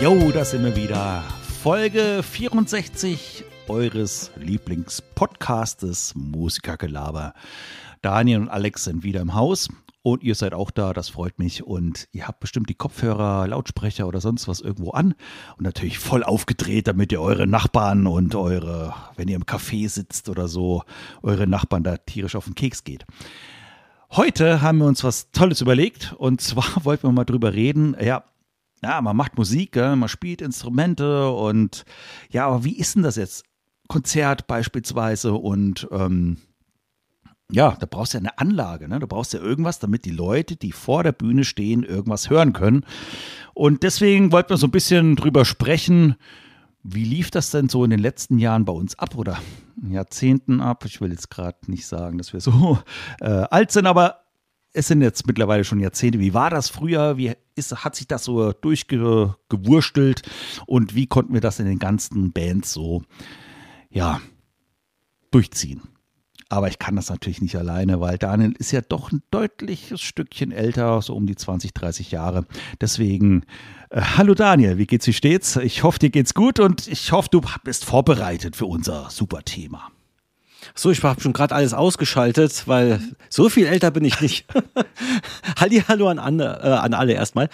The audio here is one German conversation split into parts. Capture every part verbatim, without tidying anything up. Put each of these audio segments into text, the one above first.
Jo, da sind wir wieder. Folge vierundsechzig eures Lieblingspodcastes Musikergelaber. Daniel und Alex sind wieder im Haus und ihr seid auch da, das freut mich. Und ihr habt bestimmt die Kopfhörer, Lautsprecher oder sonst was irgendwo an und natürlich voll aufgedreht, damit ihr eure Nachbarn und eure, wenn ihr im Café sitzt oder so, eure Nachbarn da tierisch auf den Keks geht. Heute haben wir uns was Tolles überlegt und zwar wollten wir mal drüber reden, ja, ja, man macht Musik, gell? Man spielt Instrumente und ja, aber wie ist denn das jetzt? Konzert beispielsweise und ähm, ja, da brauchst du ja eine Anlage, ne? Du brauchst ja irgendwas, damit die Leute, die vor der Bühne stehen, irgendwas hören können. Und deswegen wollten wir so ein bisschen drüber sprechen, wie lief das denn so in den letzten Jahren bei uns ab oder Jahrzehnten ab? Ich will jetzt gerade nicht sagen, dass wir so äh, alt sind, aber es sind jetzt mittlerweile schon Jahrzehnte. Wie war das früher? Wie ist, hat sich das so durchgewurstelt? Und wie konnten wir das in den ganzen Bands so, ja, durchziehen? Aber ich kann das natürlich nicht alleine, weil Daniel ist ja doch ein deutliches Stückchen älter, so um die zwanzig, dreißig Jahre. Deswegen, äh, hallo Daniel, wie geht's, wie steht's? Ich hoffe, dir geht's gut und ich hoffe, du bist vorbereitet für unser super Thema. So, ich habe schon gerade alles ausgeschaltet, weil so viel älter bin ich nicht. Hallihallo an, an, äh, an alle erstmal.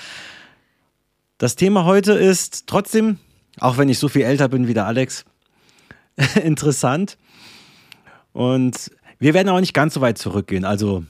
Das Thema heute ist trotzdem, auch wenn ich so viel älter bin wie der Alex, interessant. Und wir werden auch nicht ganz so weit zurückgehen. Also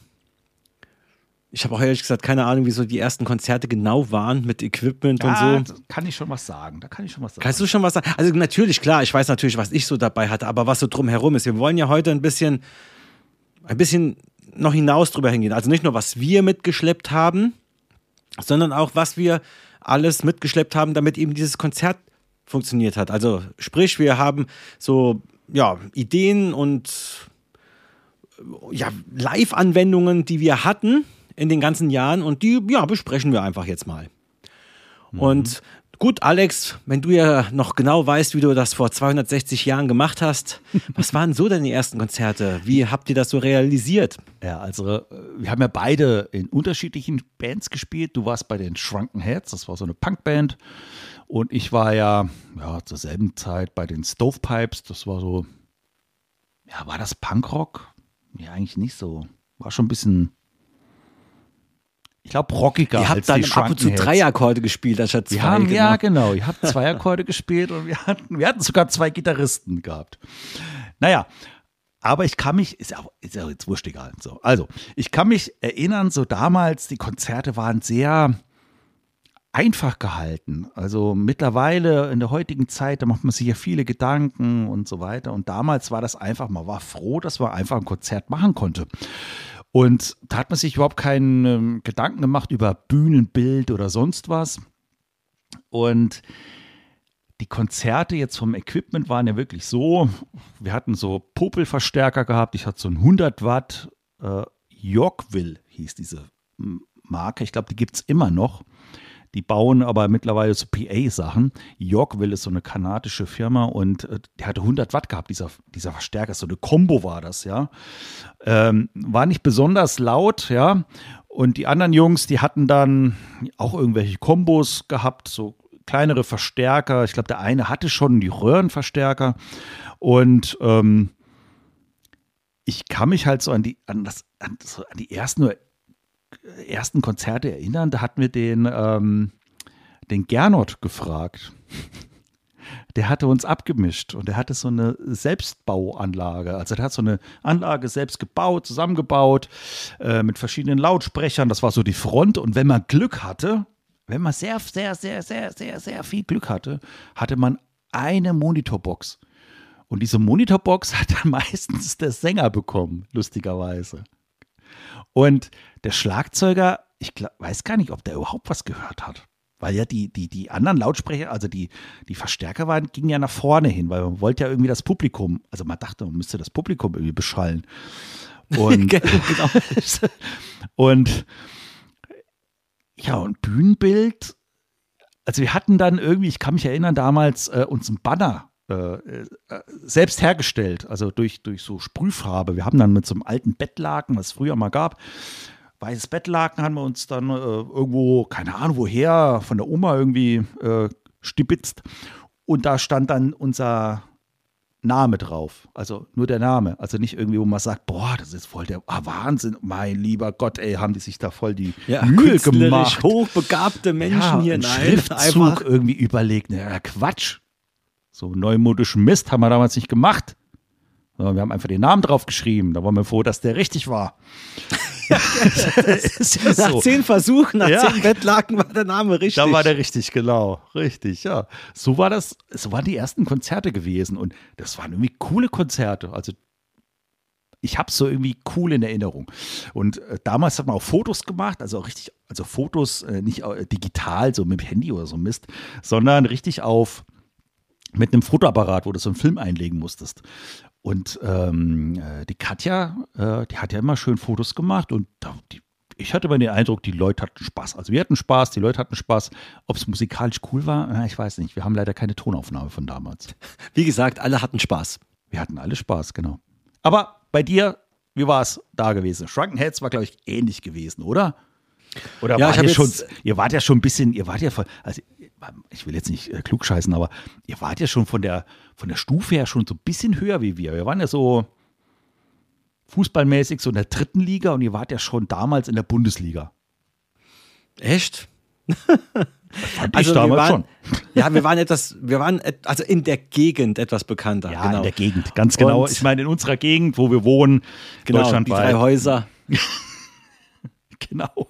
ich habe auch ehrlich gesagt keine Ahnung, wie so die ersten Konzerte genau waren mit Equipment ja, und so. Da kann ich schon was sagen. Da kann ich schon was sagen. Kannst du schon was sagen? Also natürlich, klar, ich weiß natürlich, was ich so dabei hatte, aber was so drumherum ist. Wir wollen ja heute ein bisschen, ein bisschen noch hinaus drüber hingehen. Also nicht nur, was wir mitgeschleppt haben, sondern auch, was wir alles mitgeschleppt haben, damit eben dieses Konzert funktioniert hat. Also sprich, wir haben so ja, Ideen und ja, Live-Anwendungen, die wir hatten in den ganzen Jahren und die, ja, besprechen wir einfach jetzt mal. Mhm. Und gut, Alex, wenn du ja noch genau weißt, wie du das vor zweihundertsechzig Jahren gemacht hast, was waren so deine ersten Konzerte? Wie habt ihr das so realisiert? Ja, also wir haben ja beide in unterschiedlichen Bands gespielt. Du warst bei den Shrunken Heads, das war so eine Punkband. Und ich war ja, ja zur selben Zeit bei den Stovepipes, das war so, ja, war das Punkrock? Ja, eigentlich nicht so. War schon ein bisschen, ich glaube, rockiger ihr als die Ihr habt dann ab und zu drei Akkorde gespielt, anstatt zwei. Wir haben, genau. Ja, genau. Ihr habt zwei Akkorde gespielt und wir hatten, wir hatten sogar zwei Gitarristen gehabt. Naja, aber ich kann mich, ist ja, ist ja jetzt wurscht egal. So, also, ich kann mich erinnern, so damals, die Konzerte waren sehr einfach gehalten. Also mittlerweile in der heutigen Zeit, da macht man sich ja viele Gedanken und so weiter. Und damals war das einfach, man war froh, dass man einfach ein Konzert machen konnte. Und da hat man sich überhaupt keinen ähm, Gedanken gemacht über Bühnenbild oder sonst was. Und die Konzerte jetzt vom Equipment waren ja wirklich so, wir hatten so Popelverstärker gehabt, ich hatte so einen hundert Watt, äh, Yorkville hieß diese Marke, ich glaube, die gibt es immer noch. Die bauen aber mittlerweile so P A-Sachen. Yorkville ist so eine kanadische Firma und äh, die hatte hundert Watt gehabt, dieser, dieser Verstärker. So eine Combo war das, ja. Ähm, war nicht besonders laut, ja. Und die anderen Jungs, die hatten dann auch irgendwelche Kombos gehabt, so kleinere Verstärker. Ich glaube, der eine hatte schon die Röhrenverstärker. Und ähm, ich kann mich halt so an die, an das, an, so an die ersten ersten Konzerte erinnern, da hatten wir den, ähm, den Gernot gefragt. Der hatte uns abgemischt und der hatte so eine Selbstbauanlage. Also der hat so eine Anlage selbst gebaut, zusammengebaut, äh, mit verschiedenen Lautsprechern. Das war so die Front. Und wenn man Glück hatte, wenn man sehr, sehr, sehr, sehr, sehr, sehr viel Glück hatte, hatte man eine Monitorbox. Und diese Monitorbox hat dann meistens der Sänger bekommen, lustigerweise. Und der Schlagzeuger, ich glaub, weiß gar nicht, ob der überhaupt was gehört hat. Weil ja die, die, die anderen Lautsprecher, also die, die Verstärker waren, gingen ja nach vorne hin, weil man wollte ja irgendwie das Publikum, also man dachte, man müsste das Publikum irgendwie beschallen. Und, und ja, und Bühnenbild, also wir hatten dann irgendwie, ich kann mich erinnern, damals äh, uns ein Banner Äh, selbst hergestellt, also durch, durch so Sprühfarbe. Wir haben dann mit so einem alten Bettlaken, was es früher mal gab, weißes Bettlaken haben wir uns dann äh, irgendwo, keine Ahnung woher, von der Oma irgendwie äh, stibitzt. Und da stand dann unser Name drauf. Also nur der Name. Also nicht irgendwie, wo man sagt, boah, das ist voll der ah, Wahnsinn. Mein lieber Gott, ey, haben die sich da voll die ja, Mühe gemacht. Hochbegabte Menschen ja, hier. Ein Nein, Schriftzug einfach irgendwie überlegt. Na, Quatsch. So neumodischen Mist haben wir damals nicht gemacht. Sondern wir haben einfach den Namen drauf geschrieben. Da waren wir froh, dass der richtig war. ist ja nach so. zehn Versuchen, nach ja. zehn Bettlaken war der Name richtig. Da war der richtig, genau. Richtig, ja. So war das, so waren die ersten Konzerte gewesen. Und das waren irgendwie coole Konzerte. Also ich habe es so irgendwie cool in Erinnerung. Und äh, damals hat man auch Fotos gemacht, also auch richtig, also Fotos äh, nicht äh, digital, so mit dem Handy oder so Mist, sondern richtig auf mit einem Fotoapparat, wo du so einen Film einlegen musstest. Und ähm, die Katja, äh, die hat ja immer schön Fotos gemacht und da, die, ich hatte immer den Eindruck, die Leute hatten Spaß. Also wir hatten Spaß, die Leute hatten Spaß. Ob es musikalisch cool war, na, ich weiß nicht. Wir haben leider keine Tonaufnahme von damals. Wie gesagt, alle hatten Spaß. Wir hatten alle Spaß, genau. Aber bei dir, wie war es da gewesen? Shrunken Heads war, glaube ich, ähnlich gewesen, oder? Oder ja, wart ich ihr schon, jetzt, ihr wart ja schon ein bisschen, ihr wart ja von, also ich will jetzt nicht äh, klugscheißen, aber ihr wart ja schon von der, von der Stufe her schon so ein bisschen höher wie wir. Wir waren ja so fußballmäßig so in der dritten Liga und ihr wart ja schon damals in der Bundesliga. Echt? Fand also ich damals waren, schon. Ja, wir waren etwas, wir waren et, also in der Gegend etwas bekannter. Ja, genau. in der Gegend, ganz genau. Und ich meine, in unserer Gegend, wo wir wohnen, genau, deutschlandweit. Die drei Häuser. Genau.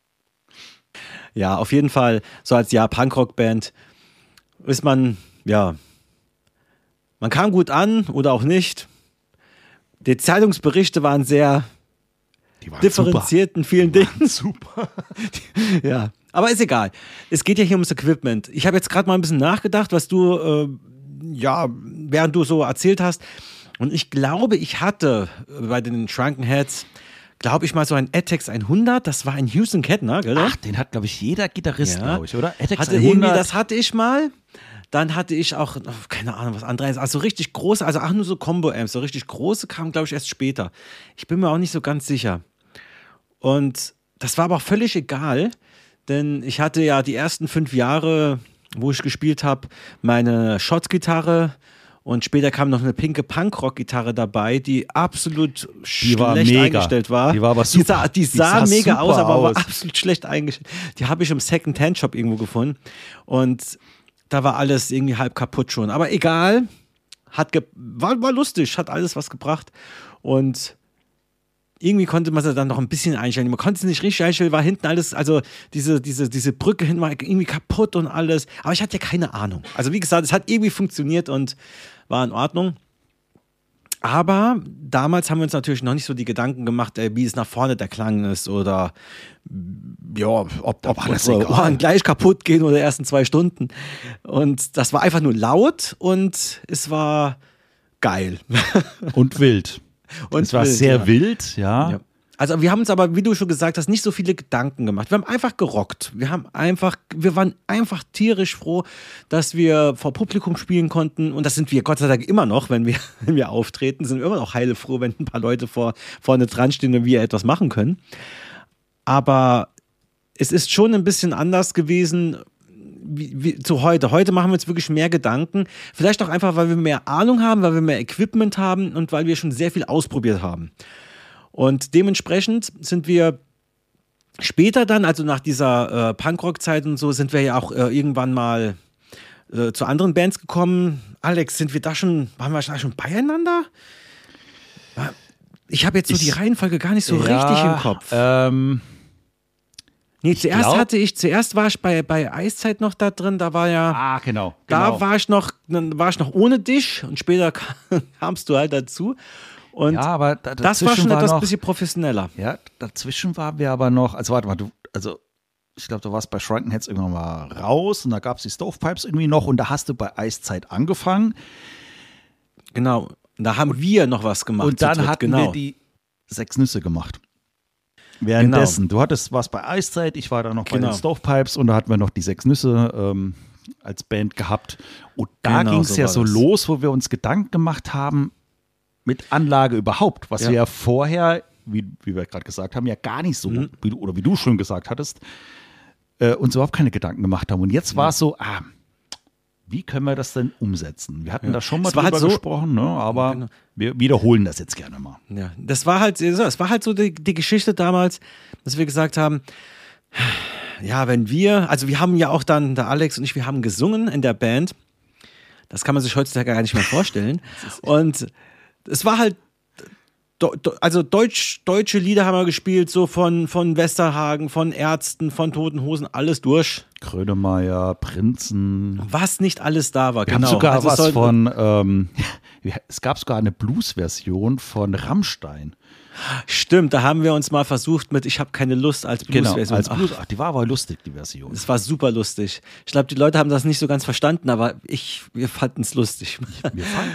Ja, auf jeden Fall, so als ja Punkrock-Band ist man, ja, man kam gut an oder auch nicht. Die Zeitungsberichte waren sehr Die waren differenziert super. in vielen Die Dingen. Super. Ja, aber ist egal. Es geht ja hier ums Equipment. Ich habe jetzt gerade mal ein bisschen nachgedacht, was du, äh, ja, während du so erzählt hast. Und ich glaube, ich hatte bei den Shrunken Heads glaube ich mal, so ein Atex hundert, das war ein Houston Kettner, gell? Ach, den hat, glaube ich, jeder Gitarrist, ja. glaube ich, oder? Atex hatte hundert. Das hatte ich mal. Dann hatte ich auch, keine Ahnung, was anderes. Also richtig große, also auch nur so Combo-Amps. So richtig große kamen, glaube ich, erst später. Ich bin mir auch nicht so ganz sicher. Und das war aber auch völlig egal, denn ich hatte ja die ersten fünf Jahre, wo ich gespielt habe, meine Shot-Gitarre. Und später kam noch eine pinke Punkrock-Gitarre dabei, die absolut die schlecht war mega. eingestellt war. Die war aber super. Die sah, die sah, die sah mega aus, aber aus. war absolut schlecht eingestellt. Die habe ich im Second-Hand-Shop irgendwo gefunden. Und da war alles irgendwie halb kaputt schon. Aber egal, hat ge- war, war lustig, hat alles was gebracht. Und irgendwie konnte man sie dann noch ein bisschen einstellen. Man konnte sie nicht richtig einstellen, war hinten alles, also diese, diese, diese Brücke hinten war irgendwie kaputt und alles. Aber ich hatte ja keine Ahnung. Also wie gesagt, es hat irgendwie funktioniert und war in Ordnung. Aber damals haben wir uns natürlich noch nicht so die Gedanken gemacht, ey, wie es nach vorne der Klang ist oder ja, ob, ob unsere Ohren gleich kaputt gehen oder erst in zwei Stunden. Und das war einfach nur laut und es war geil. Und wild. Und es war wild, sehr ja. wild, ja. ja. Also wir haben uns aber, wie du schon gesagt hast, nicht so viele Gedanken gemacht. Wir haben einfach gerockt. Wir haben einfach, wir waren einfach tierisch froh, dass wir vor Publikum spielen konnten. Und das sind wir Gott sei Dank immer noch, wenn wir, wenn wir auftreten, sind wir immer noch heilefroh, wenn ein paar Leute vor, vorne dran stehen und wir etwas machen können. Aber es ist schon ein bisschen anders gewesen wie, wie zu heute. Heute machen wir uns wirklich mehr Gedanken. Vielleicht auch einfach, weil wir mehr Ahnung haben, weil wir mehr Equipment haben und weil wir schon sehr viel ausprobiert haben. Und dementsprechend sind wir später dann, also nach dieser äh, Punkrock-Zeit und so, sind wir ja auch äh, irgendwann mal äh, zu anderen Bands gekommen. Alex, sind wir da schon, waren wir da schon beieinander? Ich habe jetzt so ich, die Reihenfolge gar nicht so ja, richtig im Kopf. Ähm, nee, zuerst glaub, hatte ich, zuerst war ich bei, bei Eiszeit noch da drin, da war ja. Ah, genau. Da genau. war ich noch, dann war ich noch ohne dich und später kamst du halt dazu. Und ja, aber da, das war schon war etwas noch, bisschen professioneller. Ja, dazwischen waren wir aber noch, also warte mal, du, also ich glaube, du warst bei Shrunken Heads irgendwann mal raus und da gab es die Stovepipes irgendwie noch und da hast du bei Eiszeit angefangen. Genau, da haben wir noch was gemacht. Und dann dritt, hatten genau. wir die Sechs Nüsse gemacht. Währenddessen, genau. Du hattest was bei Eiszeit, ich war da noch bei genau. den Stovepipes und da hatten wir noch die Sechs Nüsse ähm, als Band gehabt. Und da genau, ging es so ja so das. los, wo wir uns Gedanken gemacht haben, mit Anlage überhaupt, was ja. wir ja vorher, wie, wie wir gerade gesagt haben, ja gar nicht so, mhm. wie du, oder wie du schon gesagt hattest, äh, uns überhaupt keine Gedanken gemacht haben. Und jetzt war es so, ah, wie können wir das denn umsetzen? Wir hatten Ja. da schon mal Es war drüber halt so- gesprochen, ne? aber Genau. wir wiederholen das jetzt gerne mal. Ja, das war halt, so- es war halt so die, die Geschichte damals, dass wir gesagt haben, ja, wenn wir, also wir haben ja auch dann, der Alex und ich, wir haben gesungen in der Band. Das kann man sich heutzutage gar nicht mehr vorstellen. Und es war halt, do, do, also Deutsch, deutsche Lieder haben wir gespielt, so von, von Westerhagen, von Ärzten, von Toten Hosen, alles durch. Grönemeyer, Prinzen. Was nicht alles da war, Wir genau. haben sogar Also es was soll- von, ähm, es gab sogar eine Blues-Version von Rammstein. Stimmt, da haben wir uns mal versucht mit Ich habe keine Lust als Blues-Version. Genau, als Ach, Blues. Ach, die war aber lustig, die Version. das war super lustig. Ich glaube, die Leute haben das nicht so ganz verstanden, aber ich, wir fanden es lustig. Wir fanden,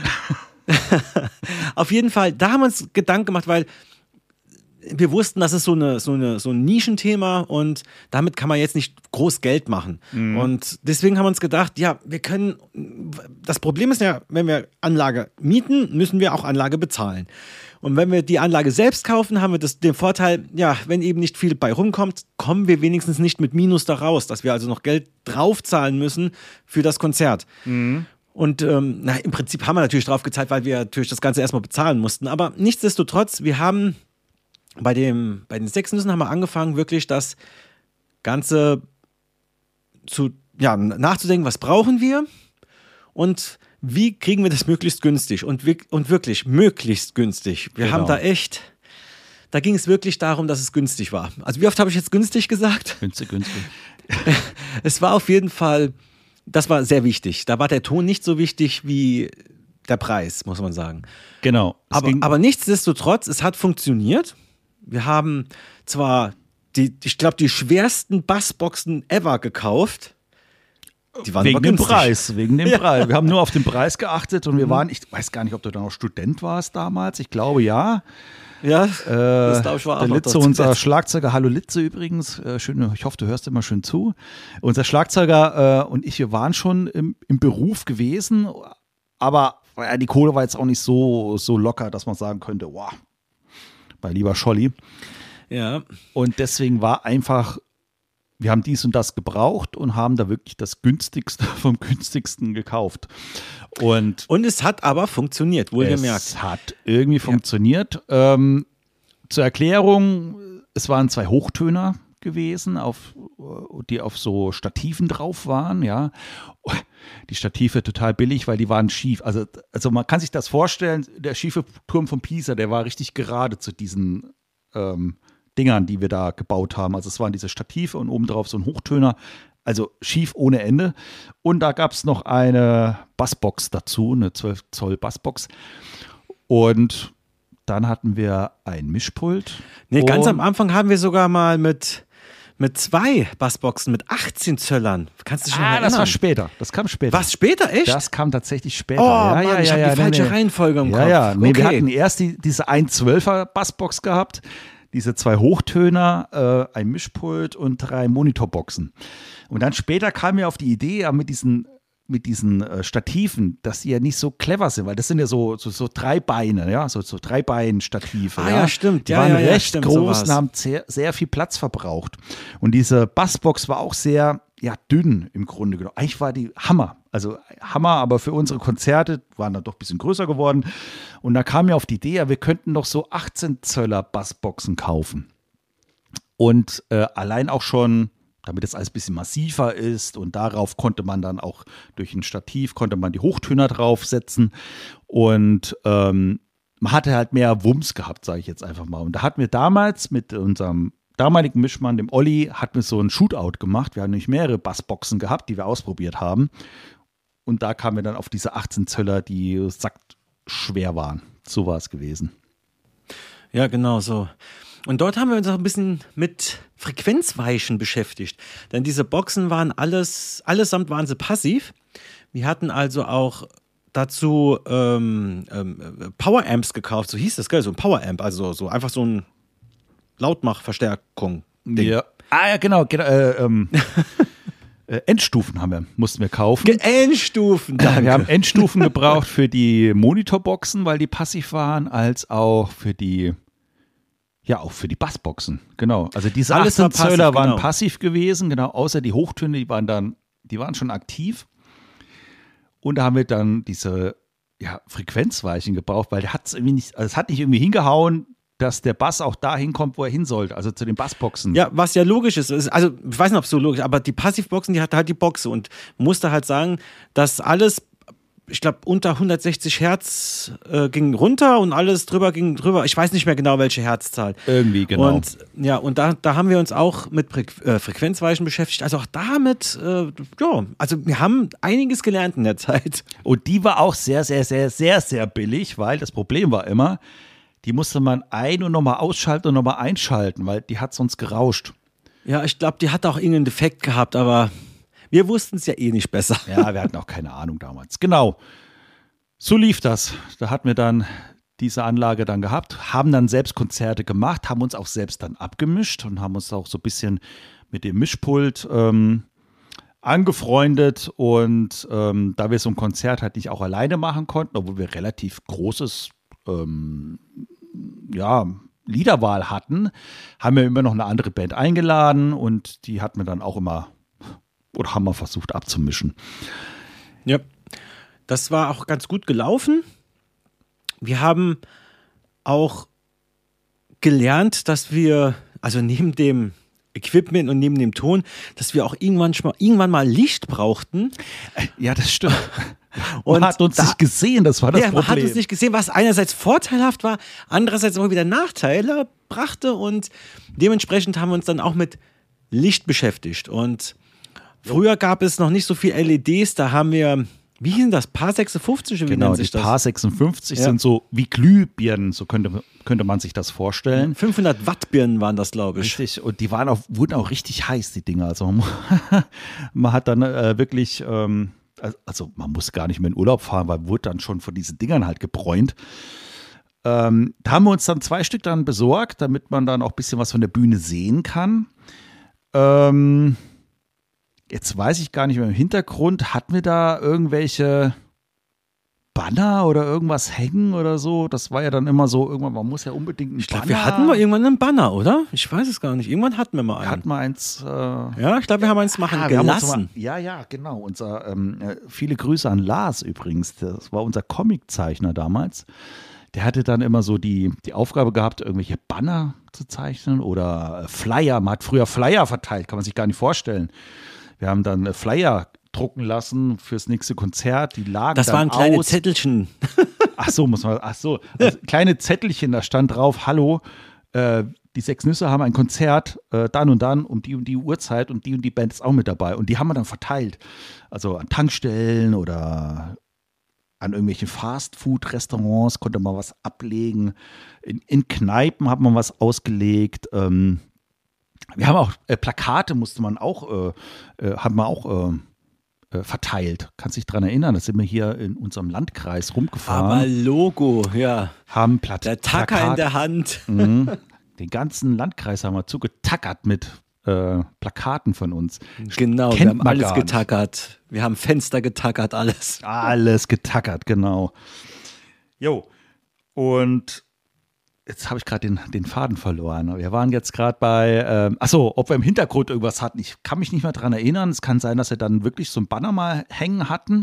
Auf jeden Fall, da haben wir uns Gedanken gemacht, weil wir wussten, das ist so, eine, so, eine, so ein Nischenthema und damit kann man jetzt nicht groß Geld machen. Mhm. Und deswegen haben wir uns gedacht, ja, wir können, das Problem ist ja, wenn wir Anlage mieten, müssen wir auch Anlage bezahlen. Und wenn wir die Anlage selbst kaufen, haben wir das, den Vorteil, ja, wenn eben nicht viel bei rumkommt, kommen wir wenigstens nicht mit Minus da raus, dass wir also noch Geld draufzahlen müssen für das Konzert. Mhm. Und ähm, na, im Prinzip haben wir natürlich drauf gezahlt, weil wir natürlich das Ganze erstmal bezahlen mussten. Aber nichtsdestotrotz, wir haben bei, dem, bei den sechs Nüssen haben wir angefangen, wirklich das Ganze zu, ja, nachzudenken, was brauchen wir und wie kriegen wir das möglichst günstig und, wir, und wirklich möglichst günstig. Wir Genau. haben da echt, da ging es wirklich darum, dass es günstig war. Also wie oft habe ich jetzt günstig gesagt? günstig, günstig. Es war auf jeden Fall, das war sehr wichtig. Da war der Ton nicht so wichtig wie der Preis, muss man sagen. Genau. Es Aber, ging- aber nichtsdestotrotz, es hat funktioniert. Wir haben zwar die, ich glaube, die schwersten Bassboxen ever gekauft. Die waren wegen aber dem günstig. Preis, wegen dem Ja. Preis. Wir haben nur auf den Preis geachtet und wir waren, ich weiß gar nicht, ob du da noch Student warst damals. Ich glaube ja. Ja, Äh, das glaube ich war auch der noch Litze, dazu. unser Schlagzeuger, hallo Litze übrigens, äh, schön, ich hoffe, du hörst immer schön zu. Unser Schlagzeuger äh, und ich, wir waren schon im, im Beruf gewesen, aber äh, die Kohle war jetzt auch nicht so, so locker, dass man sagen könnte, wow, mein lieber Scholli. Ja. Und deswegen war einfach, wir haben dies und das gebraucht und haben da wirklich das günstigste vom günstigsten gekauft. Und Und es hat aber funktioniert, wohlgemerkt. es hat irgendwie funktioniert. Ähm, zur Erklärung, es waren zwei Hochtöner gewesen, auf, die auf so Stativen drauf waren, ja. Die Stative total billig, weil die waren schief. Also, also man kann sich das vorstellen, der schiefe Turm von Pisa, der war richtig gerade zu diesen ähm, Dingern, die wir da gebaut haben. Also es waren diese Stative und obendrauf so ein Hochtöner, also schief ohne Ende. Und da gab es noch eine Bassbox dazu, eine zwölf Zoll Bassbox. Und dann hatten wir ein Mischpult. Nee, ganz Und- am Anfang haben wir sogar mal mit, mit zwei Bassboxen, mit achtzehn Zöllern. Kannst du dich noch Ah, erinnern? das war später. Das kam später. Was, später, echt? Das kam tatsächlich später. Oh, ja, Mann, ja, ich ja, hab ja, die falsche nee, nee. Reihenfolge im ja, Kopf. Ja, nee, wir Okay. hatten erst die, diese eins zwölfer Bassbox gehabt, diese zwei Hochtöner, äh, ein Mischpult und drei Monitorboxen. Und dann später kam mir auf die Idee, ja, mit diesen, mit diesen äh, Stativen, dass die ja nicht so clever sind, weil das sind ja so, so, so drei Beine, ja, so, so drei Bein-Stative. Ah, ja, stimmt. Die Ja, waren ja, ja, recht stimmt, so groß war's. und haben sehr, sehr viel Platz verbraucht. Und diese Bassbox war auch sehr, ja, dünn im Grunde genommen. Eigentlich war die Hammer. Also Hammer, aber für unsere Konzerte waren dann doch ein bisschen größer geworden. Und da kam mir auf die Idee, ja, wir könnten doch so achtzehn Zöller Bassboxen kaufen. Und äh, allein auch schon, damit es alles ein bisschen massiver ist und darauf konnte man dann auch durch ein Stativ, konnte man die Hochtöner draufsetzen und ähm, man hatte halt mehr Wumms gehabt, sage ich jetzt einfach mal. Und da hatten wir damals mit unserem damaligen Mischmann, dem Olli, hatten wir so ein Shootout gemacht. Wir haben nämlich mehrere Bassboxen gehabt, die wir ausprobiert haben. Und da kamen wir dann auf diese achtzehn Zöller, die sackschwer waren. So war es gewesen. Ja, genau so. Und dort haben wir uns auch ein bisschen mit Frequenzweichen beschäftigt. Denn diese Boxen waren alles, allesamt waren sie passiv. Wir hatten also auch dazu ähm, ähm, Power-Amps gekauft, so hieß das, gell? So ein Power-Amp, also so einfach so ein Lautmachverstärkung. Ja. Ah ja, genau. genau äh, ähm, äh, Endstufen haben wir, mussten wir kaufen. Endstufen, Ja, wir haben Endstufen gebraucht für die Monitorboxen, weil die passiv waren, als auch für die, ja, auch für die Bassboxen. Genau. Also diese Alles war achtzehn Zöller passiv, waren genau. passiv gewesen, genau, außer die Hochtöne, die waren dann, die waren schon aktiv. Und da haben wir dann diese ja, Frequenzweichen gebraucht, weil der hat es irgendwie nicht, also es hat nicht irgendwie hingehauen, dass der Bass auch dahin kommt, wo er hin sollte, also zu den Bassboxen. Ja, was ja logisch ist. Also, ich weiß nicht, ob es so logisch ist, aber die Passivboxen, die hatte halt die Boxe und musste halt sagen, dass alles, ich glaube, unter hundertsechzig Hertz äh, ging runter und alles drüber ging drüber. Ich weiß nicht mehr genau, welche Herzzahl. Irgendwie, genau. Und ja, und da, da haben wir uns auch mit Fre- äh, Frequenzweichen beschäftigt. Also auch damit, äh, ja, also wir haben einiges gelernt in der Zeit. Und die war auch sehr, sehr, sehr, sehr, sehr billig, weil das Problem war immer, die musste man ein- und nochmal ausschalten und nochmal einschalten, weil die hat sonst gerauscht. Ja, ich glaube, die hat auch irgendeinen Defekt gehabt, aber wir wussten es ja eh nicht besser. Ja, wir hatten auch keine Ahnung damals. Genau. So lief das. Da hatten wir dann diese Anlage dann gehabt, haben dann selbst Konzerte gemacht, haben uns auch selbst dann abgemischt und haben uns auch so ein bisschen mit dem Mischpult ähm, angefreundet. Und ähm, da wir so ein Konzert halt nicht auch alleine machen konnten, obwohl wir relativ großes ähm, ja, Liederwahl hatten, haben wir immer noch eine andere Band eingeladen und die hatten wir dann auch immer oder haben wir versucht abzumischen. Ja, das war auch ganz gut gelaufen. Wir haben auch gelernt, dass wir, also neben dem Equipment und neben dem Ton, dass wir auch irgendwann, schon mal, irgendwann mal Licht brauchten. Ja, das stimmt. Und man hat uns da, nicht gesehen, das war das ja, Problem. Man hat uns nicht gesehen, was einerseits vorteilhaft war, andererseits auch wieder Nachteile brachte und dementsprechend haben wir uns dann auch mit Licht beschäftigt. Und früher gab es noch nicht so viel L E Ds, da haben wir, wie hieß das, Paar sechsundfünfzig, wie genau, nennt sich die das? Paar sechsundfünfzig Ja. sind so wie Glühbirnen, so könnte, könnte man sich das vorstellen. fünfhundert Watt Birnen waren das, glaube ich. Richtig, und die waren auch, wurden auch richtig heiß, die Dinger. Also man, man hat dann äh, wirklich, ähm, also man muss gar nicht mehr in Urlaub fahren, weil wurde dann schon von diesen Dingern halt gebräunt. Ähm, da haben wir uns dann zwei Stück dann besorgt, damit man dann auch ein bisschen was von der Bühne sehen kann. Ähm, jetzt weiß ich gar nicht mehr im Hintergrund, hatten wir da irgendwelche Banner oder irgendwas hängen oder so? Das war ja dann immer so, irgendwann, man muss ja unbedingt einen Ich glaube, Banner. wir hatten mal irgendwann einen Banner, oder? Ich weiß es gar nicht. Irgendwann hatten wir mal einen. Hatten wir eins. Äh, Ja, ich glaube, wir haben eins machen Ah, wir haben uns gelassen. mal, ja, ja, genau. Unser, ähm, äh, viele Grüße an Lars übrigens. Das war unser Comiczeichner damals. Der hatte dann immer so die, die Aufgabe gehabt, irgendwelche Banner zu zeichnen oder äh, Flyer. Man hat früher Flyer verteilt, kann man sich gar nicht vorstellen. Wir haben dann äh, Flyer drucken lassen fürs nächste Konzert. Die lagen Das dann waren kleine aus. Zettelchen. Ach so, muss man, ach so. Also, kleine Zettelchen, da stand drauf, hallo, äh, die Sechs Nüsse haben ein Konzert, äh, dann und dann um die und die Uhrzeit und die und die Band ist auch mit dabei. Und die haben wir dann verteilt. Also an Tankstellen oder an irgendwelchen Fastfood-Restaurants konnte man was ablegen. In, in Kneipen hat man was ausgelegt. Ähm, wir haben auch äh, Plakate, musste man auch, äh, äh, haben wir auch äh, äh, verteilt. Kannst dich dran erinnern? Da sind wir hier in unserem Landkreis rumgefahren. Aber Logo, ja. Haben Plat Der Tacker Plakat, in der Hand. Mhm. Den ganzen Landkreis haben wir zugetackert mit äh, Plakaten von uns. Genau, Kennt wir haben man alles gar nicht. getackert. Wir haben Fenster getackert, alles. Alles getackert, genau. Jo. Und jetzt habe ich gerade den, den Faden verloren. Wir waren jetzt gerade bei, ähm, achso, ob wir im Hintergrund irgendwas hatten. Ich kann mich nicht mehr dran erinnern. Es kann sein, dass wir dann wirklich so ein Banner mal hängen hatten.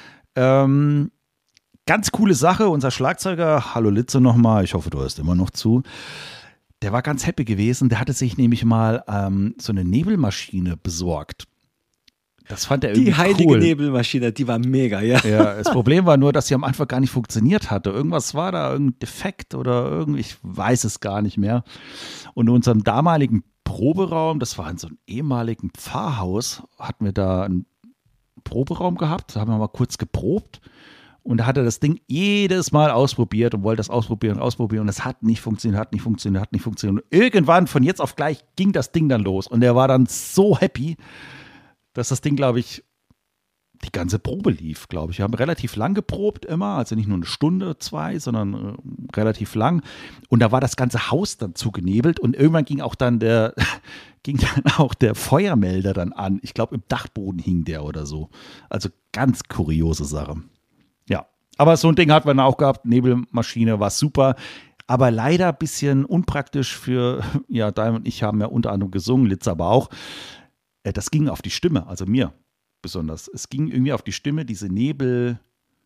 Ähm, ganz coole Sache. Unser Schlagzeuger, hallo Litze nochmal, ich hoffe, du hörst immer noch zu. Der war ganz happy gewesen. Der hatte sich nämlich mal ähm, so eine Nebelmaschine besorgt. Das fand er irgendwie Die heilige cool. Nebelmaschine, die war mega, ja. Ja, das Problem war nur, dass sie am Anfang gar nicht funktioniert hatte. Irgendwas war da, irgendein Defekt oder irgendwie, ich weiß es gar nicht mehr. Und in unserem damaligen Proberaum, das war in so einem ehemaligen Pfarrhaus, hatten wir da einen Proberaum gehabt, da haben wir mal kurz geprobt. Und da hat er das Ding jedes Mal ausprobiert und wollte das ausprobieren und ausprobieren. Und es hat nicht funktioniert, hat nicht funktioniert, hat nicht funktioniert. Und irgendwann, von jetzt auf gleich, ging das Ding dann los. Und er war dann so happy, dass das Ding, glaube ich, die ganze Probe lief, glaube ich. Wir haben relativ lang geprobt immer, also nicht nur eine Stunde, zwei, sondern äh, relativ lang. Und da war das ganze Haus dann zugenebelt und irgendwann ging auch dann der, ging dann auch der Feuermelder dann an. Ich glaube, im Dachboden hing der oder so. Also ganz kuriose Sache. Ja, aber so ein Ding hat man auch gehabt. Nebelmaschine war super. Aber leider ein bisschen unpraktisch für, ja, Dime und ich haben ja unter anderem gesungen, Litz aber auch. Das ging auf die Stimme, also mir. besonders. Es ging irgendwie auf die Stimme, diese Nebel,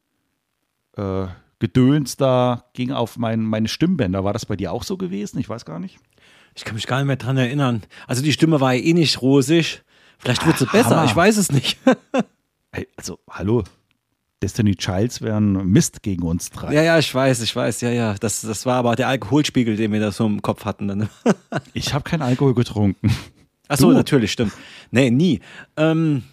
äh, Gedöns da, ging auf mein, meine Stimmbänder. War das bei dir auch so gewesen? Ich weiß gar nicht. Ich kann mich gar nicht mehr dran erinnern. Also die Stimme war ja eh nicht rosig. Vielleicht wird sie besser, Hammer. ich weiß es nicht. Hey, also, hallo. Destiny Childs wären Mist gegen uns drei. Ja, ja, ich weiß, ich weiß, ja, ja. Das, das war aber der Alkoholspiegel, den wir da so im Kopf hatten. Dann. Ich habe keinen Alkohol getrunken. Ach so, Du? natürlich, stimmt. Nee, nie. Ähm,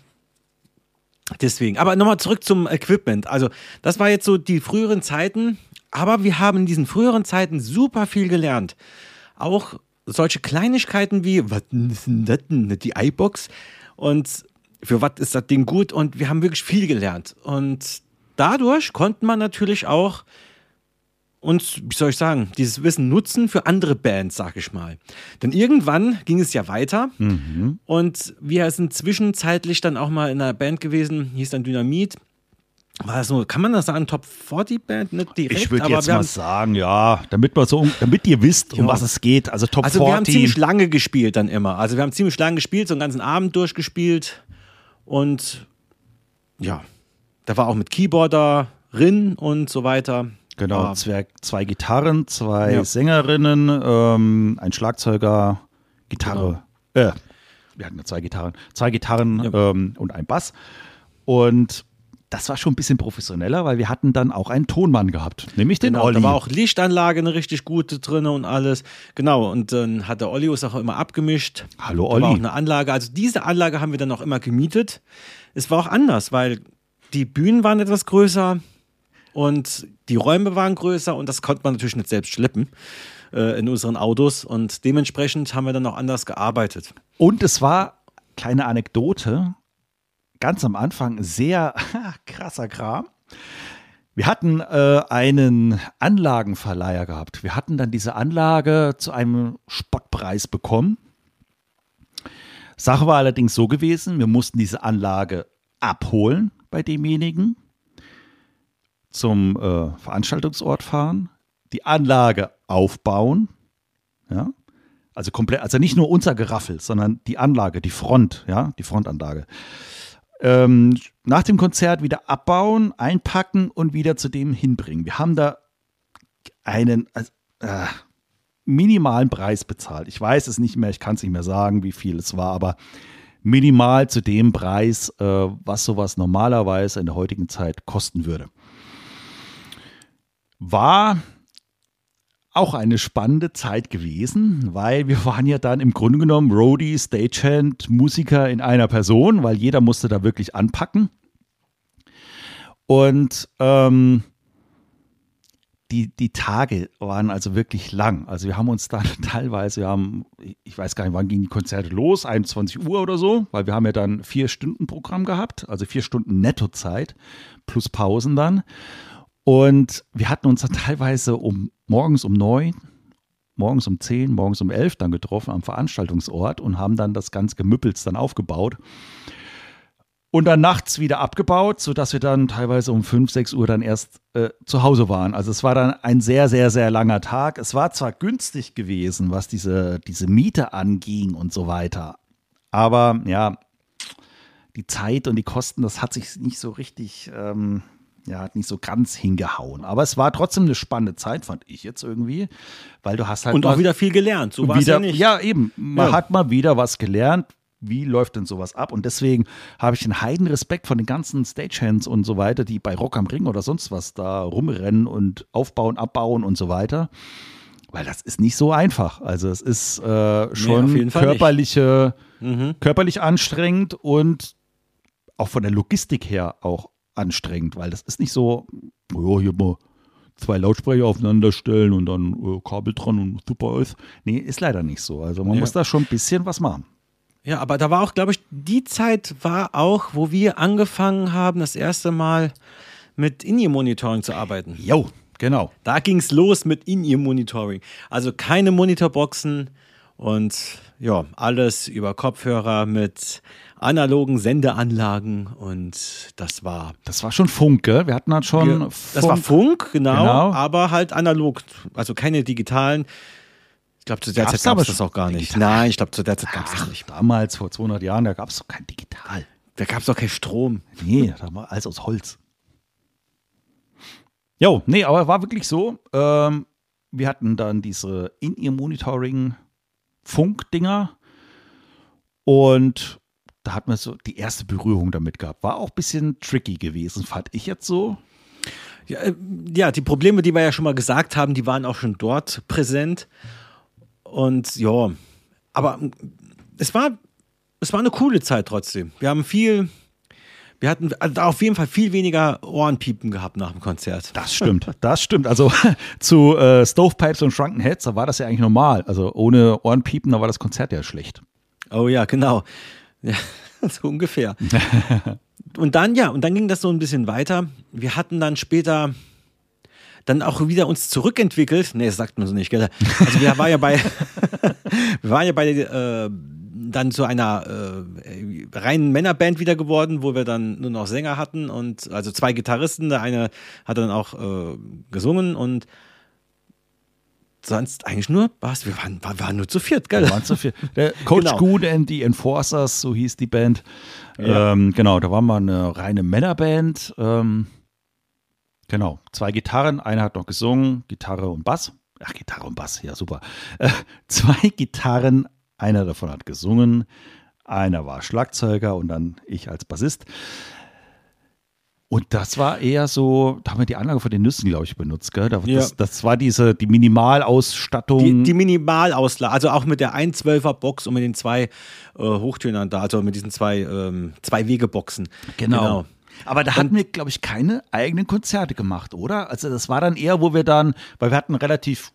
deswegen. Aber nochmal zurück zum Equipment. Also, das war jetzt so die früheren Zeiten. Aber wir haben in diesen früheren Zeiten super viel gelernt. Auch solche Kleinigkeiten wie, was ist denn das denn, die iBox? Und für was ist das Ding gut? Und wir haben wirklich viel gelernt. Und dadurch konnte man natürlich auch uns, wie soll ich sagen, dieses Wissen nutzen für andere Bands, sag ich mal. Denn irgendwann ging es ja weiter Mhm. und wir sind zwischenzeitlich dann auch mal in einer Band gewesen, hieß dann Dynamit. War das so, kann man das sagen, Top vierzig Band? Nicht direkt, Ich würde aber jetzt wir mal haben, sagen, ja, damit, wir so, damit ihr wisst, um Ja. was es geht. Also Top also wir haben vierzig. ziemlich lange gespielt dann immer. Also wir haben ziemlich lange gespielt, so einen ganzen Abend durchgespielt und ja, da war auch mit Keyboarderin und so weiter. Genau, Aber- zwei, zwei Gitarren, zwei Ja. Sängerinnen, ähm, ein Schlagzeuger, Gitarre. Äh, wir hatten ja zwei Gitarren. Zwei Gitarren Ja. ähm, und ein Bass. Und das war schon ein bisschen professioneller, weil wir hatten dann auch einen Tonmann gehabt, nämlich den Genau, Olli. da war auch Lichtanlage eine richtig gute drin und alles. Genau, und dann hat der Olli uns auch immer abgemischt. Hallo Da war auch Olli. eine Anlage. Also diese Anlage haben wir dann auch immer gemietet. Es war auch anders, weil die Bühnen waren etwas größer und die Räume waren größer und das konnte man natürlich nicht selbst schleppen äh, in unseren Autos und dementsprechend haben wir dann auch anders gearbeitet. Und es war, kleine Anekdote, ganz am Anfang sehr krasser Kram. Wir hatten äh, einen Anlagenverleiher gehabt. Wir hatten dann diese Anlage zu einem Spottpreis bekommen. Sache war allerdings so gewesen, wir mussten diese Anlage abholen bei demjenigen, zum äh, Veranstaltungsort fahren, die Anlage aufbauen, ja, also komplett, also nicht nur unser Geraffel, sondern die Anlage, die Front, ja, die Frontanlage. Ähm, nach dem Konzert wieder abbauen, einpacken und wieder zu dem hinbringen. Wir haben da einen also, äh, minimalen Preis bezahlt. Ich weiß es nicht mehr, ich kann es nicht mehr sagen, wie viel es war, aber minimal zu dem Preis, äh, was sowas normalerweise in der heutigen Zeit kosten würde. War auch eine spannende Zeit gewesen, weil wir waren ja dann im Grunde genommen Roadie, Stagehand, Musiker in einer Person, weil jeder musste da wirklich anpacken. Und ähm, die, die Tage waren also wirklich lang. Also wir haben uns dann teilweise, wir haben, ich weiß gar nicht, wann gingen die Konzerte los, einundzwanzig Uhr oder so, weil wir haben ja dann vier Stunden Programm gehabt, also vier Stunden Nettozeit plus Pausen dann. Und wir hatten uns dann teilweise um morgens um neun, morgens um zehn, morgens um elf dann getroffen am Veranstaltungsort und haben dann das ganze Gemüppels dann aufgebaut. Und dann nachts wieder abgebaut, sodass wir dann teilweise um fünf, sechs Uhr dann erst äh, zu Hause waren. Also es war dann ein sehr, sehr, sehr langer Tag. Es war zwar günstig gewesen, was diese, diese Miete anging und so weiter. Aber ja, die Zeit und die Kosten, das hat sich nicht so richtig... Ähm, Ja, hat nicht so ganz hingehauen. Aber es war trotzdem eine spannende Zeit, fand ich jetzt irgendwie. Weil du hast halt. Und mal auch wieder viel gelernt, so war es wieder, ja nicht. Ja, eben. Man Ja. hat mal wieder was gelernt. Wie läuft denn sowas ab? Und deswegen habe ich einen Heidenrespekt von den ganzen Stagehands und so weiter, die bei Rock am Ring oder sonst was da rumrennen und aufbauen, abbauen und so weiter. Weil das ist nicht so einfach. Also es ist äh, schon auf jeden Fall körperliche, Mhm. körperlich anstrengend und auch von der Logistik her auch anstrengend, weil das ist nicht so, ja, hier mal zwei Lautsprecher aufeinander stellen und dann äh, Kabel dran und super ist. Nee, ist leider nicht so. Also man Ja. muss da schon ein bisschen was machen. Ja, aber da war auch, glaube ich, die Zeit war auch, wo wir angefangen haben, das erste Mal mit In-Ear-Monitoring zu arbeiten. Jo, genau. Da ging es los mit In-Ear-Monitoring. Also keine Monitorboxen und ja, alles über Kopfhörer mit analogen Sendeanlagen und das war Das war schon Funk, gell? Wir hatten halt schon Ja, das war Funk, genau, Genau. aber halt analog, also keine digitalen. Ich glaube, zu der Gab's Zeit gab aber es das schon auch gar nicht. digital? Nein, ich glaube, zu der Zeit gab es das Ach, nicht. damals, vor zweihundert Jahren, da gab es doch kein Digital. Da gab es doch keinen Strom. Nee, da war alles aus Holz. Jo, nee, aber war wirklich so. Ähm, wir hatten dann diese In-Ear-Monitoring-Funkdinger und da hat man so die erste Berührung damit gehabt. War auch ein bisschen tricky gewesen, fand ich jetzt so. Ja, äh, ja, die Probleme, die wir ja schon mal gesagt haben, die waren auch schon dort präsent. Und ja, aber es war, es war eine coole Zeit trotzdem. Wir haben viel, wir hatten also auf jeden Fall viel weniger Ohrenpiepen gehabt nach dem Konzert. Das stimmt, das stimmt. Also zu äh, Stovepipes und Shrunken Heads, da war das ja eigentlich normal. Also ohne Ohrenpiepen, da war das Konzert ja schlecht. Oh ja, genau. Ja, so ungefähr. Und dann, ja, und dann ging das so ein bisschen weiter. Wir hatten dann später dann auch wieder uns zurückentwickelt. Nee, das sagt man so nicht, gell? Also wir waren ja bei, wir waren ja bei äh, dann zu einer äh, reinen Männerband wieder geworden, wo wir dann nur noch Sänger hatten und also zwei Gitarristen. Der eine hat dann auch äh, gesungen und sonst eigentlich nur, was? Wir waren, wir waren nur zu viert, gell? Wir waren zu viert. Der Coach Genau. Good and the Enforcers, so hieß die Band. Ja. Ähm, genau, da war mal eine reine Männerband. Ähm, genau, zwei Gitarren, einer hat noch gesungen, Gitarre und Bass. Ach, Gitarre und Bass, ja super. Äh, zwei Gitarren, einer davon hat gesungen, einer war Schlagzeuger und dann ich als Bassist. Und das war eher so, da haben wir die Anlage von den Nüssen, glaube ich, benutzt, gell? Das, Ja. das war diese, die Minimalausstattung. Die, die Minimalauslage, also auch mit der eins Komma zwölfer Box und mit den zwei äh, Hochtönern da, also mit diesen zwei, ähm, zwei Wegeboxen. Genau. Aber da hatten wir, glaube ich, keine eigenen Konzerte gemacht, oder? Also das war dann eher, wo wir dann, weil wir hatten ein relativ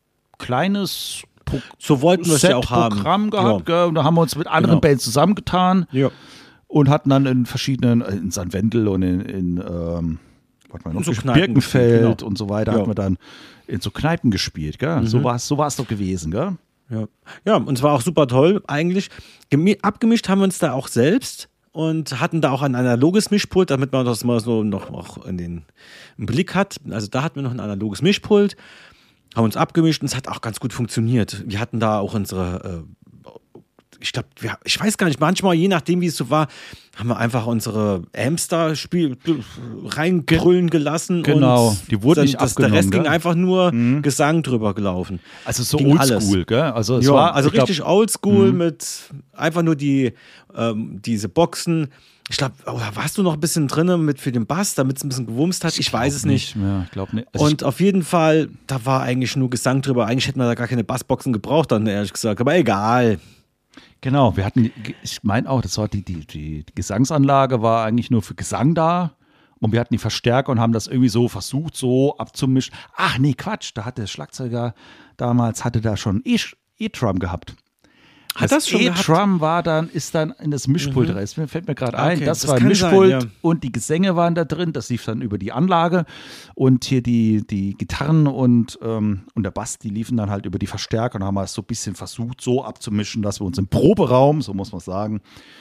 kleines Pro- So wollten wir es ja auch haben. Programm gehabt, Ja. gell? Und da haben wir uns mit anderen Genau. Bands zusammengetan Ja. und hatten dann in verschiedenen, in Sankt Wendel und in, in ähm, warte mal, noch So gespielt, Kneipen Birkenfeld gespielt, genau. und so weiter, Ja. hatten wir dann in so Kneipen gespielt, gell? Mhm. So war es so war's doch gewesen, gell? Ja. Ja, und es war auch super toll eigentlich. Gemi- abgemischt haben wir uns da auch selbst und hatten da auch ein analoges Mischpult, damit man das mal so noch auch in den im Blick hat. Also da hatten wir noch ein analoges Mischpult, haben uns abgemischt und es hat auch ganz gut funktioniert. Wir hatten da auch unsere, äh, ich glaube, ich weiß gar nicht, manchmal, je nachdem wie es so war, haben wir einfach unsere Amps da Spiel, reinbrüllen gelassen. Genau, und die wurden dann, nicht das, Der abgenommen, Rest ging gell? einfach nur Gesang drüber gelaufen. Also so Ging alles. oldschool, gell? Also es Ja, war also ich glaub, richtig oldschool mit einfach nur die, ähm, diese Boxen. Ich glaube, oh, da warst du noch ein bisschen drin mit für den Bass, damit es ein bisschen gewumst hat. Ich, weiß es nicht. mehr, ich glaube nicht. Also Und auf jeden Fall, da war eigentlich nur Gesang drüber. Eigentlich hätten wir da gar keine Bassboxen gebraucht, dann ehrlich gesagt. Aber egal. Genau, wir hatten, ich meine auch, das war die, die, die Gesangsanlage war eigentlich nur für Gesang da und wir hatten die Verstärker und haben das irgendwie so versucht, so abzumischen. Ach nee, Quatsch, da hat der Schlagzeuger damals, hatte da schon E- E-Drum gehabt. Hat das schon gehabt? E-Drum war dann, ist dann in das Mischpult rein. Das fällt mir gerade ein. Okay, das, das war ein kann Mischpult sein, ja. und die Gesänge waren da drin. Das lief dann über die Anlage und hier die, die Gitarren und, ähm, und der Bass, die liefen dann halt über die Verstärker und haben wir es so ein bisschen versucht, so abzumischen, dass wir uns im Proberaum, so muss man sagen,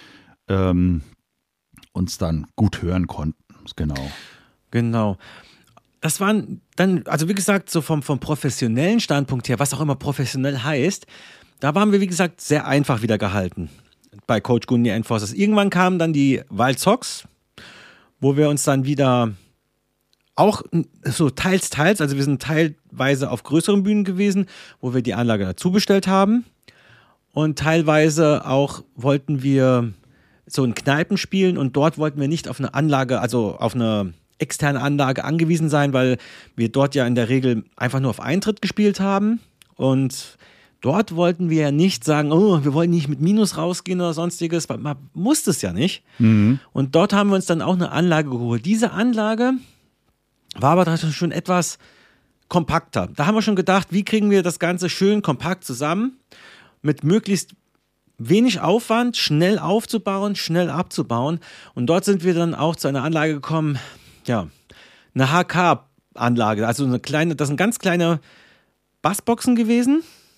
ähm, uns dann gut hören konnten. Genau. Genau. Das waren dann, also wie gesagt, so vom, vom professionellen Standpunkt her, was auch immer professionell heißt, da waren wir, wie gesagt, sehr einfach wieder gehalten bei Coach Gundy Enforcers. Irgendwann kamen dann die Wild Sox, wo wir uns dann wieder auch so teils, teils, also wir sind teilweise auf größeren Bühnen gewesen, wo wir die Anlage dazu bestellt haben und teilweise auch wollten wir so in Kneipen spielen und dort wollten wir nicht auf eine Anlage, also auf eine externe Anlage angewiesen sein, weil wir dort ja in der Regel einfach nur auf Eintritt gespielt haben und dort wollten wir ja nicht sagen, oh, wir wollen nicht mit Minus rausgehen oder sonstiges, weil man musste es ja nicht. Mhm. Und dort haben wir uns dann auch eine Anlage geholt. Diese Anlage war aber dann schon etwas kompakter. Da haben wir schon gedacht, wie kriegen wir das Ganze schön kompakt zusammen, mit möglichst wenig Aufwand, schnell aufzubauen, schnell abzubauen. Und dort sind wir dann auch zu einer Anlage gekommen, ja, eine H K-Anlage, also eine kleine, das sind ganz kleine Bassboxen gewesen.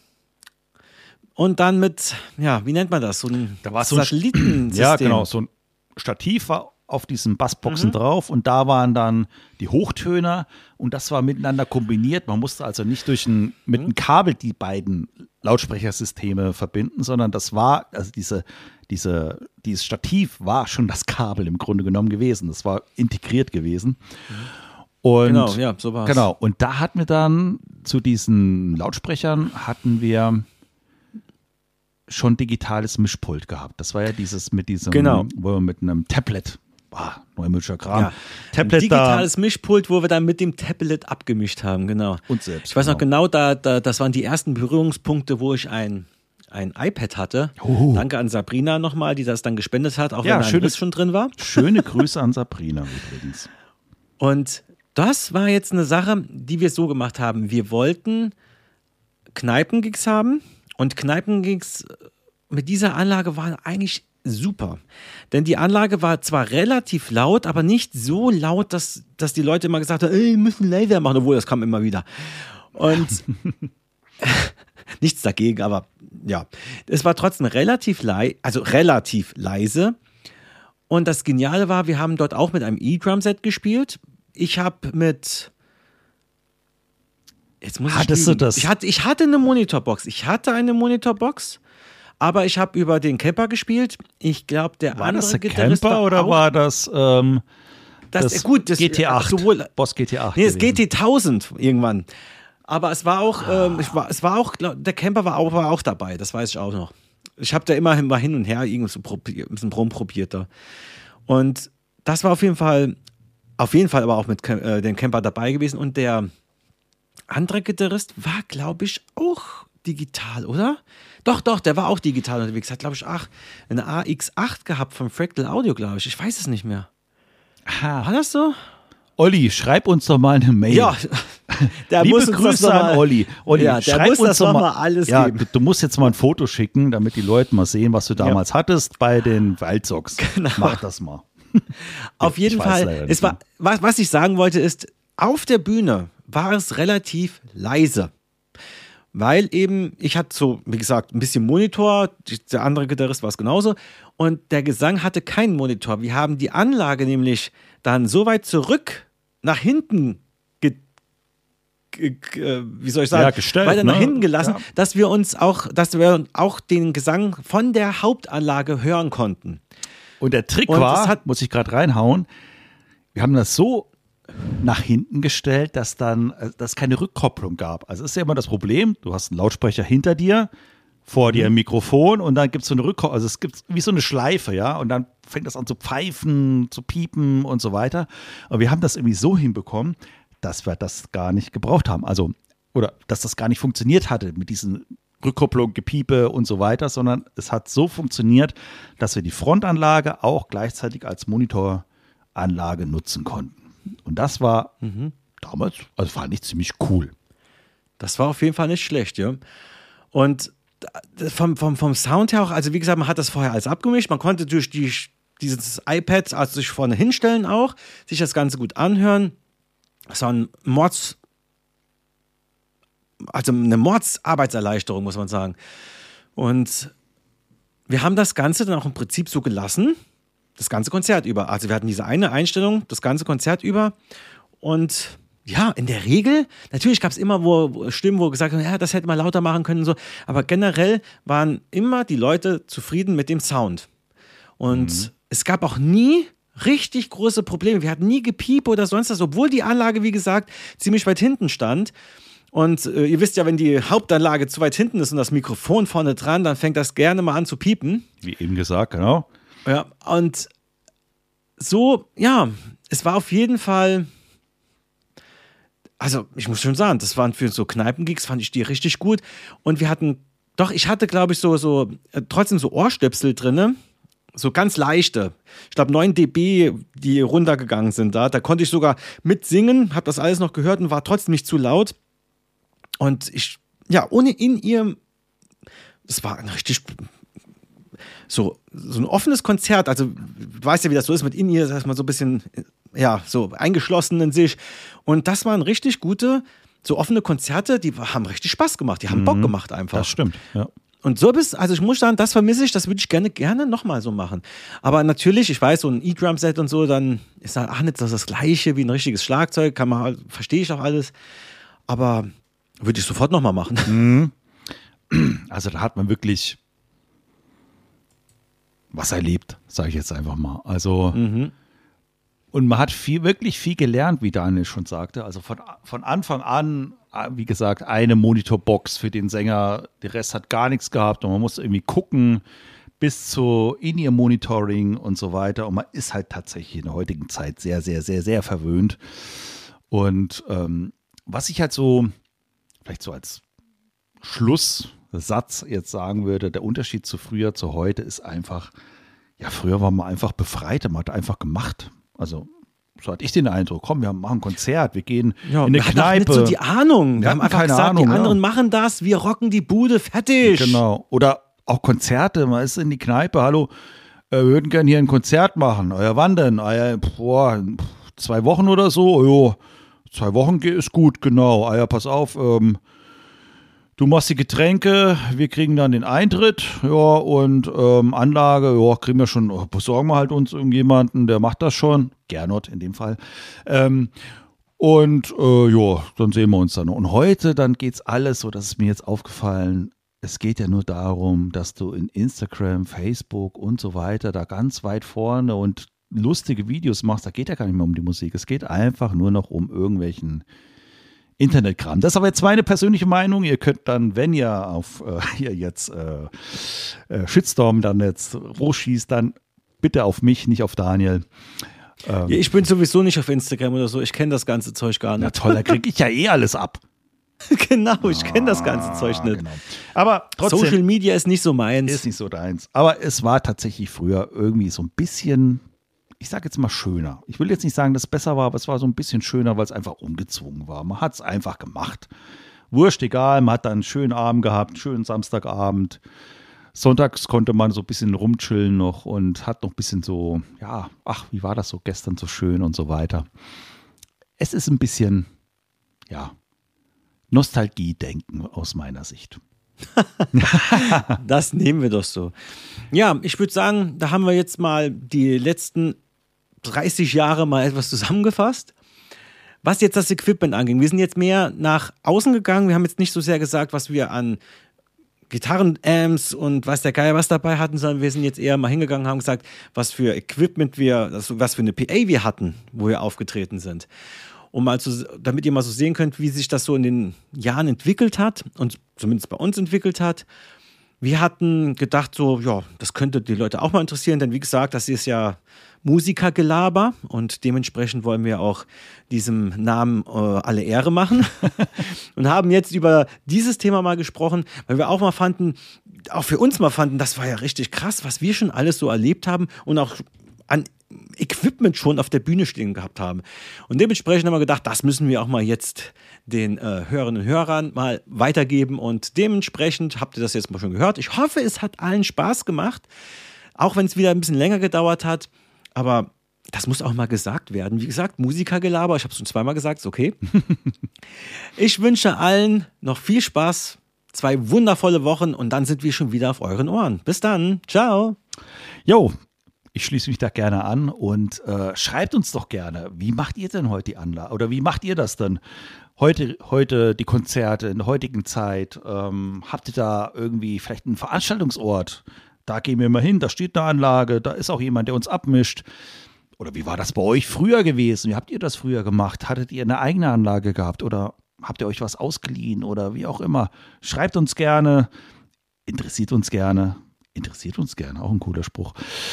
Und dann mit, ja, wie nennt man das? So ein Da war so ein Satellitensystem. Ja, genau. So ein Stativ war auf diesen Bassboxen Mhm. drauf und da waren dann die Hochtöner und das war miteinander kombiniert. Man musste also nicht durch ein, mit einem Kabel die beiden Lautsprechersysteme verbinden, sondern das war, also diese, diese, dieses Stativ war schon das Kabel im Grunde genommen gewesen. Das war integriert gewesen. Und, Genau, ja, so war's. Genau, und da hatten wir dann zu diesen Lautsprechern hatten wir schon digitales Mischpult gehabt. Das war ja dieses mit diesem, Genau. wo wir mit einem Tablet, boah, neumodischer Kram, Ja, Tablet ein digitales Mischpult, wo wir dann mit dem Tablet abgemischt haben, genau. Und selbst, Ich weiß noch genau. genau, da, da, das waren die ersten Berührungspunkte, wo ich ein, ein iPad hatte. Huhu. Danke an Sabrina nochmal, die das dann gespendet hat, auch Ja, wenn da ein schöne- Riss schon drin war. da. Schöne Grüße an Sabrina übrigens. Und das war jetzt eine Sache, die wir so gemacht haben. Wir wollten Kneipengigs haben und Kneipengigs mit dieser Anlage waren eigentlich super. Denn die Anlage war zwar relativ laut, aber nicht so laut, dass, dass die Leute immer gesagt haben, ey, wir müssen leiser machen, obwohl das kam immer wieder. Und nichts dagegen, aber ja. Es war trotzdem relativ leise, also relativ leise. Und das Geniale war, wir haben dort auch mit einem E-Drum-Set gespielt. Ich habe mit. Jetzt muss Hattest ich du lügen. das? Ich hatte, ich hatte eine Monitorbox. Ich hatte eine Monitorbox, aber ich habe über den Camper gespielt. Ich glaube, der War andere das der Gitarrist Camper war oder auch, war das, ähm, das, das gut, das G T acht? Sowohl, Boss G T acht. nee, das G gewesen? T tausend irgendwann. Aber es war auch, ähm, ich war, es war auch, glaub, der Camper war auch, war auch dabei. Das weiß ich auch noch. Ich habe da immer mal hin und her irgendwie so probiert, ein bisschen rumprobiert da. Und das war auf jeden Fall, auf jeden Fall aber auch mit äh, dem Camper dabei gewesen. Und der andere Gitarrist war, glaube ich, auch digital, oder? Doch, doch, der war auch digital unterwegs. Hat, glaube ich, ach, eine A X acht gehabt von Fractal Audio, glaube ich. Ich weiß es nicht mehr. War Aha. das so? Olli, schreib uns doch mal eine Mail. Ja, der Liebe muss uns Grüße das noch mal, an Olli. Olli, ja, der schreib muss uns das doch noch mal alles ja, geben. Du, du musst jetzt mal ein Foto schicken, damit die Leute mal sehen, was du damals hattest bei den Waldsox. Genau. Mach das mal. Auf jeden Ich weiß leider Fall, nicht es war, was, was ich sagen wollte ist, auf der Bühne war es relativ leise. Weil eben, ich hatte so, wie gesagt, ein bisschen Monitor, der andere Gitarrist war es genauso und der Gesang hatte keinen Monitor. Wir haben die Anlage nämlich dann so weit zurück nach hinten ge, ge, ge, wie soll ich sagen, Ja, gestellt, weiter nach ne? hinten gelassen, Ja. dass wir uns auch, dass wir auch den Gesang von der Hauptanlage hören konnten. Und der Trick Und war, es hat- muss ich gerade reinhauen, wir haben das so nach hinten gestellt, dass dann äh, dass es keine Rückkopplung gab. Also ist ja immer das Problem, du hast einen Lautsprecher hinter dir, vor dir ein Mikrofon und dann gibt es so eine Rückkopplung, also es gibt wie so eine Schleife, ja, und dann fängt das an zu pfeifen, zu piepen und so weiter. Und wir haben das irgendwie so hinbekommen, dass wir das gar nicht gebraucht haben. Also, oder dass das gar nicht funktioniert hatte mit diesen Rückkopplung, Gepiepe und so weiter, sondern es hat so funktioniert, dass wir die Frontanlage auch gleichzeitig als Monitoranlage nutzen konnten. Und das war damals, also fand ich ziemlich cool. Das war auf jeden Fall nicht schlecht, ja. Und vom, vom, vom Sound her auch, also wie gesagt, man hat das vorher alles abgemischt, man konnte durch die, dieses iPad, also sich vorne hinstellen auch, sich das Ganze gut anhören. Das war ein Mords, also eine Mordsarbeitserleichterung, muss man sagen. Und wir haben das Ganze dann auch im Prinzip so gelassen, das ganze Konzert über. Also wir hatten diese eine Einstellung, das ganze Konzert über und ja, in der Regel, natürlich gab es immer wo, wo Stimmen, wo gesagt haben, ja, das hätte man lauter machen können und so, aber generell waren immer die Leute zufrieden mit dem Sound. Und mhm. es gab auch nie richtig große Probleme. Wir hatten nie Gepiepe oder sonst was, obwohl die Anlage, wie gesagt, ziemlich weit hinten stand. Und äh, ihr wisst ja, wenn die Hauptanlage zu weit hinten ist und das Mikrofon vorne dran, dann fängt das gerne mal an zu piepen. Wie eben gesagt, genau. Ja, und so, ja, es war auf jeden Fall, also ich muss schon sagen, das waren für so Kneipengigs, fand ich die richtig gut. Und wir hatten, doch, ich hatte, glaube ich, so, so äh, trotzdem so Ohrstöpsel drinne, so ganz leichte. Ich glaube, neun Dezibel, die runtergegangen sind da. Da konnte ich sogar mitsingen, habe das alles noch gehört und war trotzdem nicht zu laut. Und ich, ja, ohne in ihr, das war ein richtig so, so ein offenes Konzert. Also, du weißt ja, wie das so ist mit in ihr, dass man so ein bisschen, ja, so eingeschlossen in sich. Und das waren richtig gute, so offene Konzerte, die haben richtig Spaß gemacht. Die haben Mhm, Bock gemacht einfach. Das stimmt, ja. Und so bist, also ich muss sagen, das vermisse ich, das würde ich gerne, gerne nochmal so machen. Aber natürlich, ich weiß, so ein E-Drum-Set und so, dann ist halt, ach, nicht das, das Gleiche wie ein richtiges Schlagzeug, kann man halt, verstehe ich auch alles. Aber würde ich sofort nochmal machen. Mhm. Also da hat man wirklich was erlebt, sage ich jetzt einfach mal. Also Mhm. und man hat viel, wirklich viel gelernt, wie Daniel schon sagte. Also von, von Anfang an, wie gesagt, eine Monitorbox für den Sänger, der Rest hat gar nichts gehabt und man muss irgendwie gucken bis zu In-Ear-Monitoring und so weiter. Und man ist halt tatsächlich in der heutigen Zeit sehr, sehr, sehr, sehr verwöhnt. Und ähm, was ich halt so, vielleicht so als Schlusssatz jetzt sagen würde, der Unterschied zu früher, zu heute ist einfach, ja, früher war man einfach befreit, man hat einfach gemacht. Also, so hatte ich den Eindruck, komm, wir machen ein Konzert, wir gehen Ja, in eine wir hatten auch Kneipe. nicht so die Ahnung. Wir, Wir haben hatten einfach keine gesagt, Ahnung, die anderen ja. machen das, wir rocken die Bude, fertig. Genau. Oder auch Konzerte, man ist in die Kneipe, hallo, äh, wir würden gerne hier ein Konzert machen. Euer wann denn? Euer, boah, zwei Wochen oder so? Jo, zwei Wochen ist gut, genau. Ah ja, pass auf, ähm, du machst die Getränke, wir kriegen dann den Eintritt, ja, und ähm, Anlage, ja, kriegen wir schon, besorgen wir halt uns irgendjemanden, der macht das schon. Gernot in dem Fall. Ähm, und äh, ja, dann sehen wir uns dann. Und heute, dann geht's alles so, das ist mir jetzt aufgefallen, es geht ja nur darum, dass du in Instagram, Facebook und so weiter da ganz weit vorne und lustige Videos machst. Da geht ja gar nicht mehr um die Musik. Es geht einfach nur noch um irgendwelchen Internetkram. Das ist aber jetzt meine persönliche Meinung. Ihr könnt dann, wenn ihr auf äh, hier jetzt äh, äh, Shitstorm dann jetzt rohschießt, dann bitte auf mich, nicht auf Daniel. Ähm, Ja, ich bin sowieso nicht auf Instagram oder so, ich kenne das ganze Zeug gar na nicht. toll, da kriege ich ja eh alles ab. Genau, ich kenne das ganze Zeug nicht. Genau. Aber trotzdem Social Media ist nicht so meins. ist nicht so deins. Aber es war tatsächlich früher irgendwie so ein bisschen, ich sage jetzt mal schöner. Ich will jetzt nicht sagen, dass es besser war, aber es war so ein bisschen schöner, weil es einfach ungezwungen war. Man hat es einfach gemacht. Wurscht, egal, man hat dann einen schönen Abend gehabt, einen schönen Samstagabend. Sonntags konnte man so ein bisschen rumchillen noch und hat noch ein bisschen so, ja, ach, wie war das so gestern so schön und so weiter. Es ist ein bisschen, ja, Nostalgie-Denken aus meiner Sicht. Das nehmen wir doch so. Ja, ich würde sagen, da haben wir jetzt mal die letzten dreißig Jahre mal etwas zusammengefasst. Was jetzt das Equipment anging, wir sind jetzt mehr nach außen gegangen. Wir haben jetzt nicht so sehr gesagt, was wir an Gitarrenamps und weiß der Geier was dabei hatten, sondern wir sind jetzt eher mal hingegangen und haben gesagt, was für Equipment wir, also was für eine P A wir hatten, wo wir aufgetreten sind. Um mal zu, damit ihr mal so sehen könnt, wie sich das so in den Jahren entwickelt hat und zumindest bei uns entwickelt hat. Wir hatten gedacht, so, ja, das könnte die Leute auch mal interessieren, denn wie gesagt, das ist ja Musikergelaber und dementsprechend wollen wir auch diesem Namen äh, alle Ehre machen und haben jetzt über dieses Thema mal gesprochen, weil wir auch mal fanden, auch für uns mal fanden, das war ja richtig krass, was wir schon alles so erlebt haben und auch an Equipment schon auf der Bühne stehen gehabt haben. Und dementsprechend haben wir gedacht, das müssen wir auch mal jetzt den äh, Hörerinnen und Hörern mal weitergeben und dementsprechend habt ihr das jetzt mal schon gehört. Ich hoffe, es hat allen Spaß gemacht, auch wenn es wieder ein bisschen länger gedauert hat, aber das muss auch mal gesagt werden. Wie gesagt, Musikergelaber, ich habe es schon zweimal gesagt, ist okay. Ich wünsche allen noch viel Spaß, zwei wundervolle Wochen und dann sind wir schon wieder auf euren Ohren. Bis dann, ciao. Jo, ich schließe mich da gerne an und äh, schreibt uns doch gerne, wie macht ihr denn heute die Anlage oder wie macht ihr das denn? Heute, heute die Konzerte in der heutigen Zeit, ähm, habt ihr da irgendwie vielleicht einen Veranstaltungsort? Da gehen wir mal hin, da steht eine Anlage, da ist auch jemand, der uns abmischt. Oder wie war das bei euch früher gewesen? Wie habt ihr das früher gemacht? Hattet ihr eine eigene Anlage gehabt oder habt ihr euch was ausgeliehen oder wie auch immer? Schreibt uns gerne, interessiert uns gerne, interessiert uns gerne, auch ein cooler Spruch.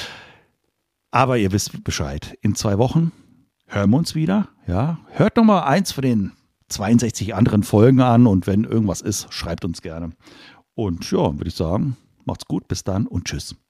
Aber ihr wisst Bescheid. In zwei Wochen hören wir uns wieder. Ja, hört noch mal eins von den zweiundsechzig anderen Folgen an und wenn irgendwas ist, schreibt uns gerne. Und ja, würde ich sagen, macht's gut, bis dann und tschüss.